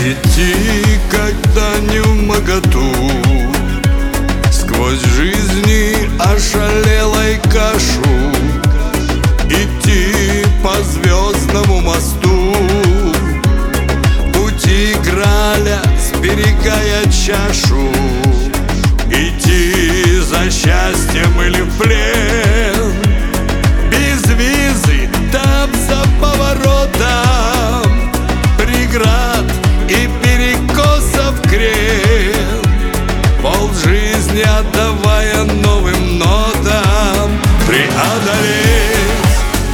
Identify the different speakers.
Speaker 1: Идти, когда не вмоготу, сквозь жизни ошалелой кашу, идти по звездному мосту, пути Граля, сберегая чашу, идти за счастьем или в плен.